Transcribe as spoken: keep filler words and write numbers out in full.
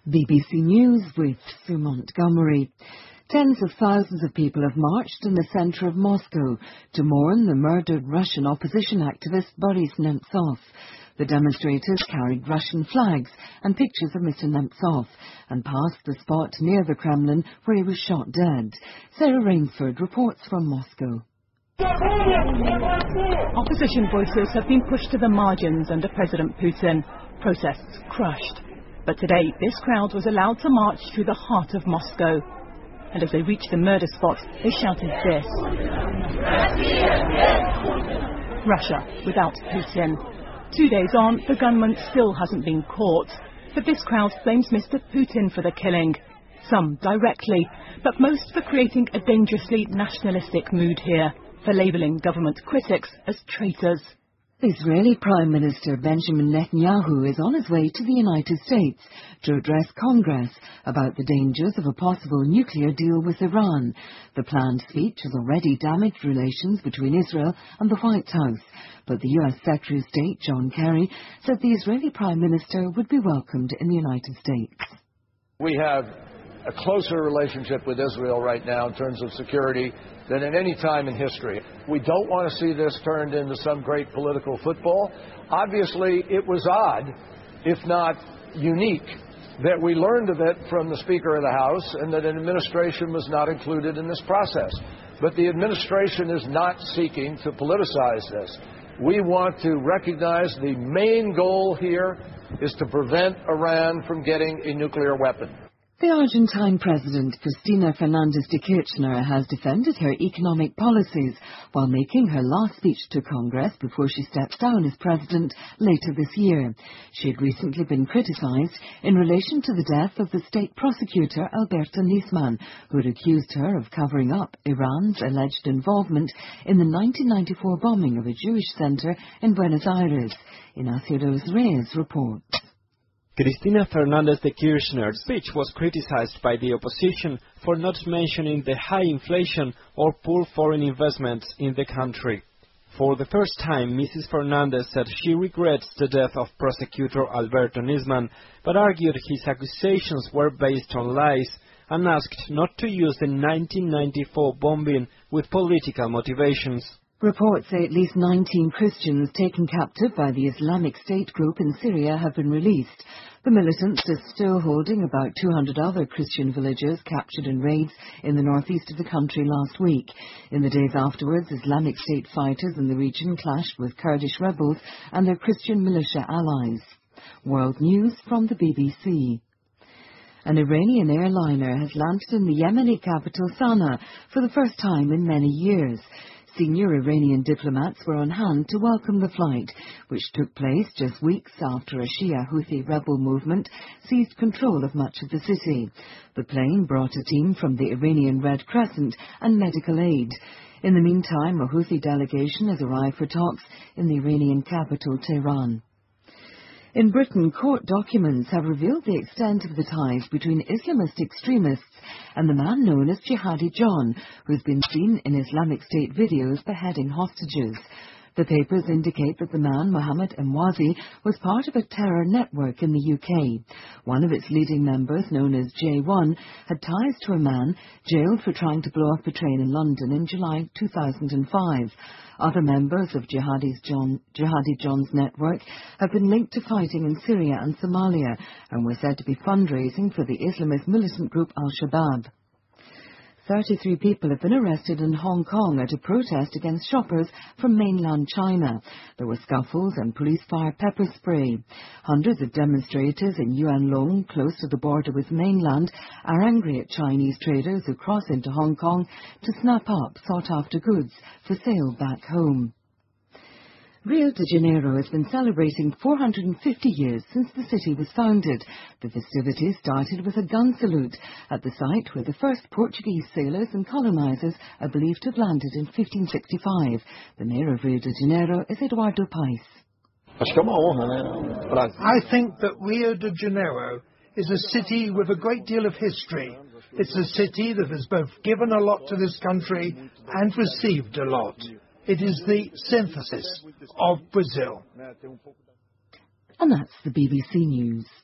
B B C News with Sue Montgomery. Tens of thousands of people have marched in the centre of Moscow to mourn the murdered Russian opposition activist Boris Nemtsov. The demonstrators carried Russian flags and pictures of Mister Nemtsov and passed the spot near the Kremlin where he was shot dead. Sarah Rainsford reports from Moscow. Opposition voices have been pushed to the margins under President Putin. Protests crushed. But today, this crowd was allowed to march through the heart of Moscow. And as they reached the murder spot, they shouted this: Russia without Putin. Two days on, the gunman still hasn't been caught. But this crowd blames Mister Putin for the killing. Some directly, but most for creating a dangerously nationalistic mood here, for labelling government critics as traitors. Israeli Prime Minister Benjamin Netanyahu is on his way to the United States to address Congress about the dangers of a possible nuclear deal with Iran. The planned speech has already damaged relations between Israel and the White House, but the U S Secretary of State John Kerry said the Israeli Prime Minister would be welcomed in the United States. We have a closer relationship with Israel right now in terms of security than at any time in history. We don't want to see this turned into some great political football. Obviously, it was odd, if not unique, that we learned of it from the Speaker of the House and that an administration was not included in this process. But the administration is not seeking to politicize this. We want to recognize the main goal here is to prevent Iran from getting a nuclear weapon. The Argentine President, Cristina Fernández de Kirchner, has defended her economic policies while making her last speech to Congress before she steps down as president later this year. She had recently been criticized in relation to the death of the state prosecutor Alberto Nisman, who had accused her of covering up Iran's alleged involvement in the nineteen ninety-four bombing of a Jewish center in Buenos Aires. Ignacio Dos Reyes reports. Cristina Fernández de Kirchner's speech was criticized by the opposition for not mentioning the high inflation or poor foreign investments in the country. For the first time, Missus Fernández said she regrets the death of prosecutor Alberto Nisman, but argued his accusations were based on lies and asked not to use the nineteen ninety-four bombing with political motivations. Reports say at least nineteen Christians taken captive by the Islamic State group in Syria have been released. The militants are still holding about two hundred other Christian villagers captured in raids in the northeast of the country last week. In the days afterwards, Islamic State fighters in the region clashed with Kurdish rebels and their Christian militia allies. World News from the B B C. An Iranian airliner has landed in the Yemeni capital Sana'a for the first time in many years. Senior Iranian diplomats were on hand to welcome the flight, which took place just weeks after a Shia Houthi rebel movement seized control of much of the city. The plane brought a team from the Iranian Red Crescent and medical aid. In the meantime, a Houthi delegation has arrived for talks in the Iranian capital, Tehran. In Britain, court documents have revealed the extent of the ties between Islamist extremists and the man known as Jihadi John, who has been seen in Islamic State videos beheading hostages. The papers indicate that the man, Mohammed Emwazi, was part of a terror network in the U K. One of its leading members, known as J one, had ties to a man jailed for trying to blow up a train in London in July two thousand five. Other members of Jihadi's John, Jihadi John's network have been linked to fighting in Syria and Somalia and were said to be fundraising for the Islamist militant group Al-Shabaab. thirty-three people have been arrested in Hong Kong at a protest against shoppers from mainland China. There were scuffles and police fired pepper spray. Hundreds of demonstrators in Yuan Long, close to the border with mainland, are angry at Chinese traders who cross into Hong Kong to snap up sought-after goods for sale back home. Rio de Janeiro has been celebrating four hundred fifty years since the city was founded. The festivities started with a gun salute at the site where the first Portuguese sailors and colonizers are believed to have landed in fifteen sixty-five. The mayor of Rio de Janeiro is Eduardo Paes. I think that Rio de Janeiro is a city with a great deal of history. It's a city that has both given a lot to this country and received a lot. It is the synthesis of Brazil. And that's the B B C News.